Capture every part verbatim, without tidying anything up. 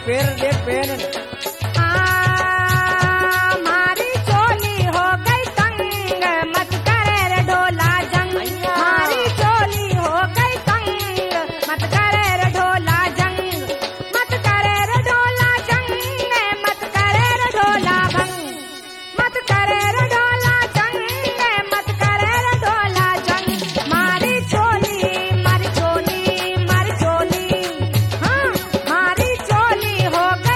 पेर देख पेर। आ, मारी चोली हो गई तंग, मत करे रे ढोला जंग। मारी चोली हो गई तंग, मत करे रे ढोला जंग। मत करे रे ढोला जंग, मत करे रे ढोला भंग। मत करे रे ढोला जंग, मत करे रे ढोला जंग। मारी चोली मारी चोली मारी चोली, हाँ मारी चोली हो गई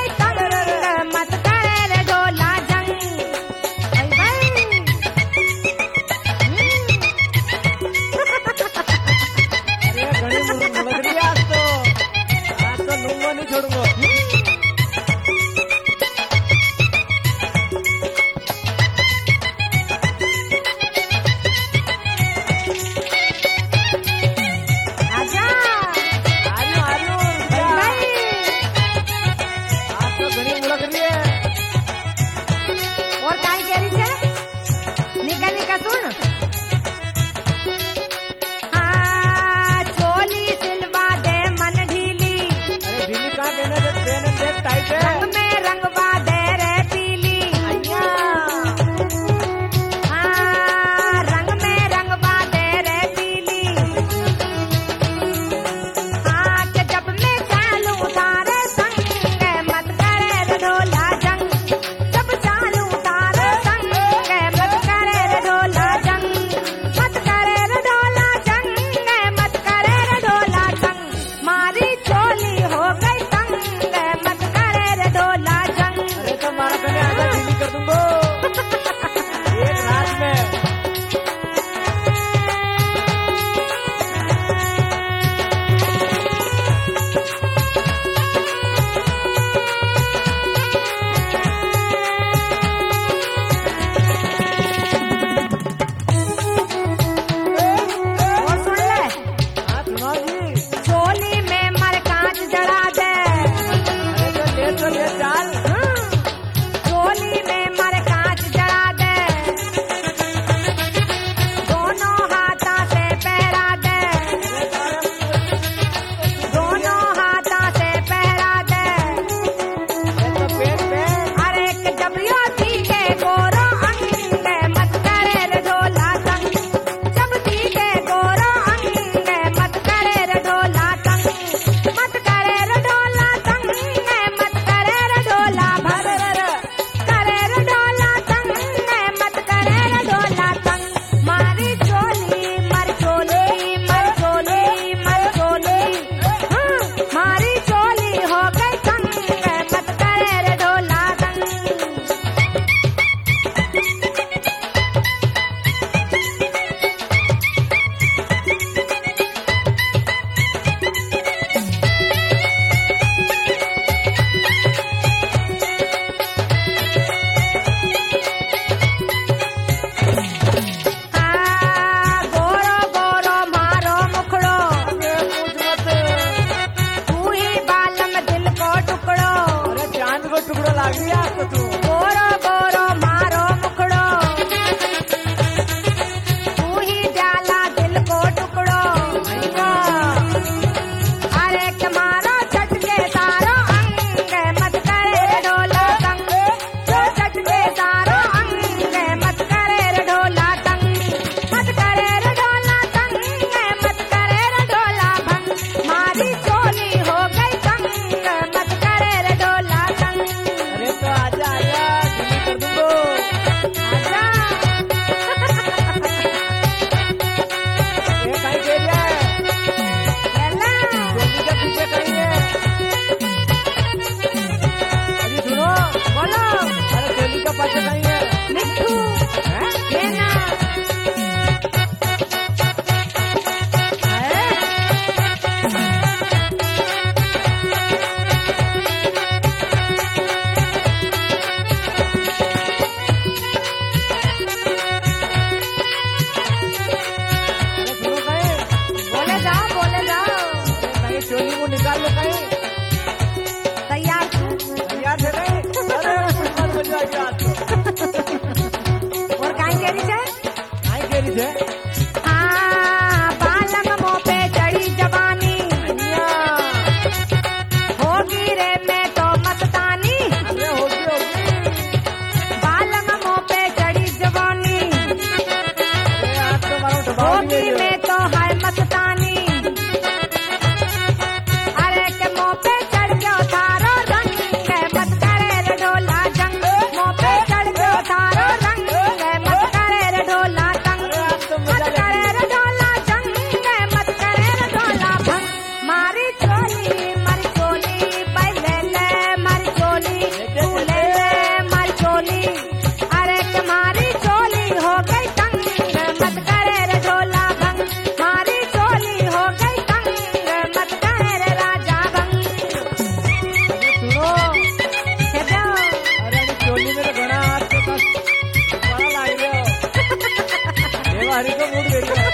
चोली मारी चोली भाई ले ले मारी चोली तू ले ले मारी चोली अरे के मारी चोली हो गई तंग मत करे रे ढोला भंग मारी चोली हो गई तंग मत करे रे राजा भंग सुनो हे जाओ अरे चोली में तो घना हाथ के पास बड़ा लाग रहे हो ये हरी को मूड दे दिया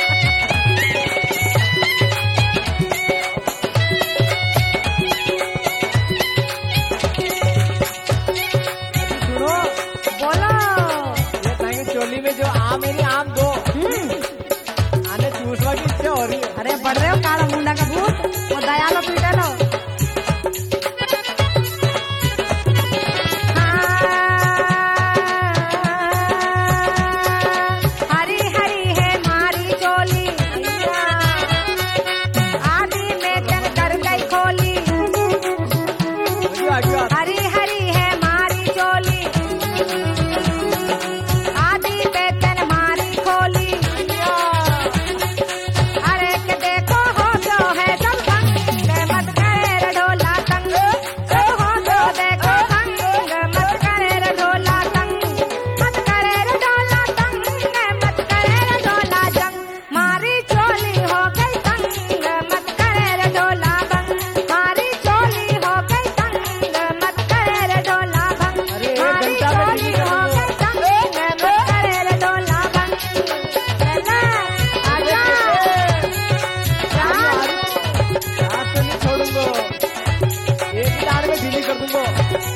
सुनो बोलो ये ताकि चोली में जो आम मेरी आम दो आने चूसवा की इच्छा हो रही है अरे बढ़ रहे हो काला मुंडा का भूत वो दयालो पीटे लो हरी हरी है मारी चोली आदि में जन कर गई खोली आगे आगे हरी हरी है मारी चोली आदि पे तन मारी खोली अरे के देखो हो जो है सब संग मत करे रे ढोला तंग ओ हो जो देखो संग मत करे रे ढोला तंग मत करे रे ढोला तंग मत करे रे ढोला जंग मारी चोली हो गई तंग मत करे रे ढोला भंग मारी चोली हो गई तंग मत करे रे ढोला भंग अरे एक मारी घंटा में चोली ठीक हो कर गई तंग मत करे रे ढोला भंग चला आजा आज तो नहीं छोड़ूंगा एक ही दान में ढीली कर दूंगा